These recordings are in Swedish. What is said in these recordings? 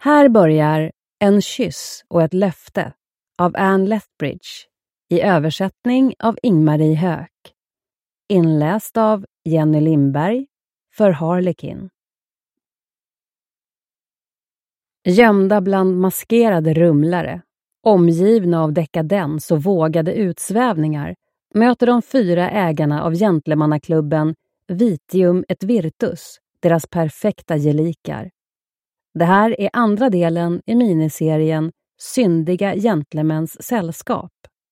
Här börjar En kyss och ett löfte av Anne Lethbridge i översättning av Ingmarie Höök. Inläst av Jenny Lindberg för Harlekin. Gömda bland maskerade rumlare, omgivna av dekadens och vågade utsvävningar, möter de 4 ägarna av gentlemannaklubben Vitium et Virtus, deras perfekta gelikar. Det här är andra delen i miniserien Syndiga gentlemens sällskap.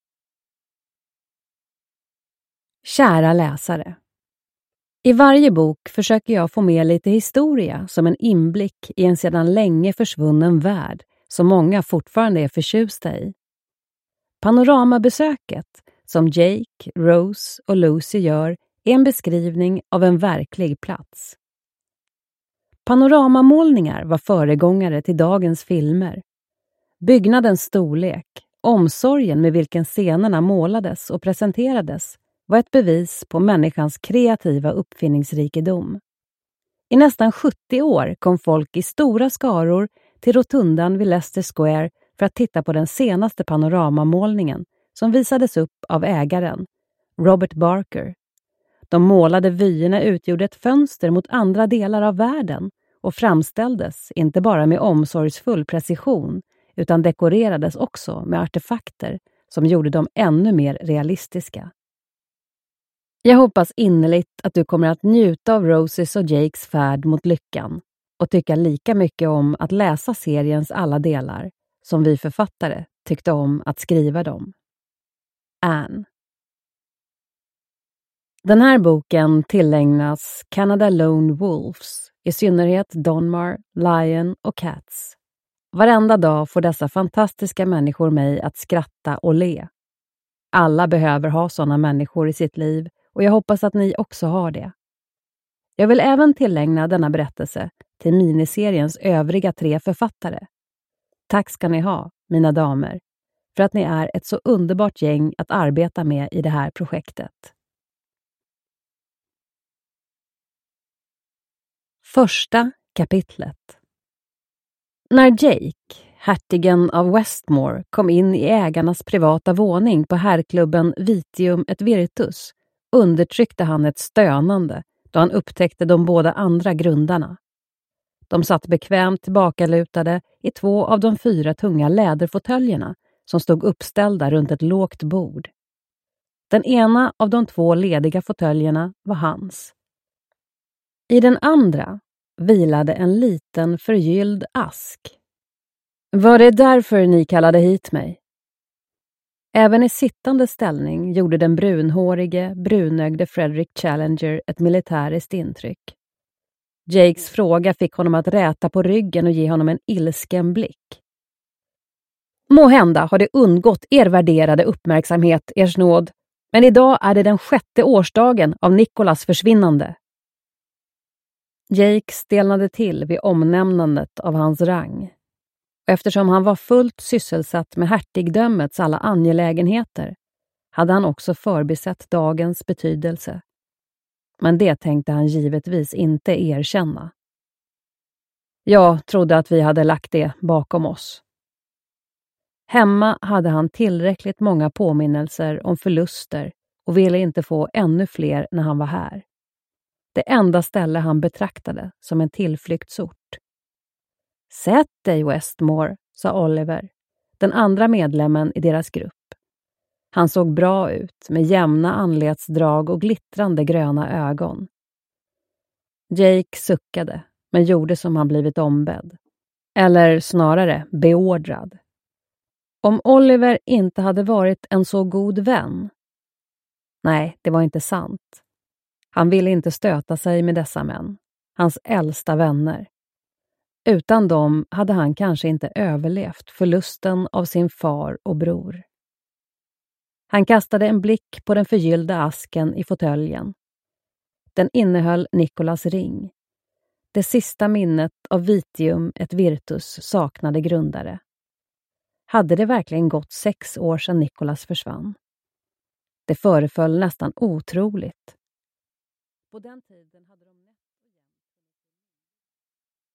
Kära läsare. I varje bok försöker jag få med lite historia som en inblick i en sedan länge försvunnen värld som många fortfarande är förtjusta i. Panoramabesöket, som Jake, Rose och Lucy gör, är en beskrivning av en verklig plats. Panoramamålningar var föregångare till dagens filmer. Byggnadens storlek, omsorgen med vilken scenerna målades och presenterades var ett bevis på människans kreativa uppfinningsrikedom. I nästan 70 år kom folk i stora skaror till rotundan vid Leicester Square för att titta på den senaste panoramamålningen som visades upp av ägaren, Robert Barker. De målade vyerna utgjorde ett fönster mot andra delar av världen och framställdes inte bara med omsorgsfull precision utan dekorerades också med artefakter som gjorde dem ännu mer realistiska. Jag hoppas innerligt att du kommer att njuta av Roses och Jakes färd mot lyckan och tycka lika mycket om att läsa seriens alla delar som vi författare tyckte om att skriva dem. Anne. Den här boken tillägnas Canada Lone Wolves, i synnerhet Donmar, Lion och Cats. Varenda dag får dessa fantastiska människor mig att skratta och le. Alla behöver ha sådana människor i sitt liv och jag hoppas att ni också har det. Jag vill även tillägna denna berättelse till miniseriens övriga 3 författare. Tack ska ni ha, mina damer, för att ni är ett så underbart gäng att arbeta med i det här projektet. Första kapitlet. När Jake, hertigen av Westmore, kom in i ägarnas privata våning på herrklubben Vitium et Virtus undertryckte han ett stönande då han upptäckte de båda andra grundarna. De satt bekvämt tillbakalutade i 2 av de 4 tunga läderfåtöljerna som stod uppställda runt ett lågt bord. Den ena av de 2 lediga fåtöljerna var hans. I den andra vilade en liten förgylld ask. Var det därför ni kallade hit mig? Även i sittande ställning gjorde den brunhårige, brunögde Frederick Challenger ett militäriskt intryck. Jakes fråga fick honom att räta på ryggen och ge honom en ilsken blick. Må hända har det undgått er värderade uppmärksamhet, ers nåd, men idag är det den 6:e årsdagen av Nicholas försvinnande. Jake stelnade till vid omnämnandet av hans rang. Eftersom han var fullt sysselsatt med hertigdömets alla angelägenheter hade han också förbisett dagens betydelse. Men det tänkte han givetvis inte erkänna. Jag trodde att vi hade lagt det bakom oss. Hemma hade han tillräckligt många påminnelser om förluster och ville inte få ännu fler när han var här. Det enda ställe han betraktade som en tillflyktsort. Sätt dig, Westmore, sa Oliver, den andra medlemmen i deras grupp. Han såg bra ut med jämna anletsdrag och glittrande gröna ögon. Jake suckade, men gjorde som han blivit ombedd. Eller snarare beordrad. Om Oliver inte hade varit en så god vän. Nej, det var inte sant. Han ville inte stöta sig med dessa män, hans äldsta vänner. Utan dem hade han kanske inte överlevt förlusten av sin far och bror. Han kastade en blick på den förgyllda asken i fåtöljen. Den innehöll Nicholas ring. Det sista minnet av Vitium et Virtus saknade grundare. Hade det verkligen gått 6 år sedan Nicholas försvann? Det föreföll nästan otroligt. På den tiden hade de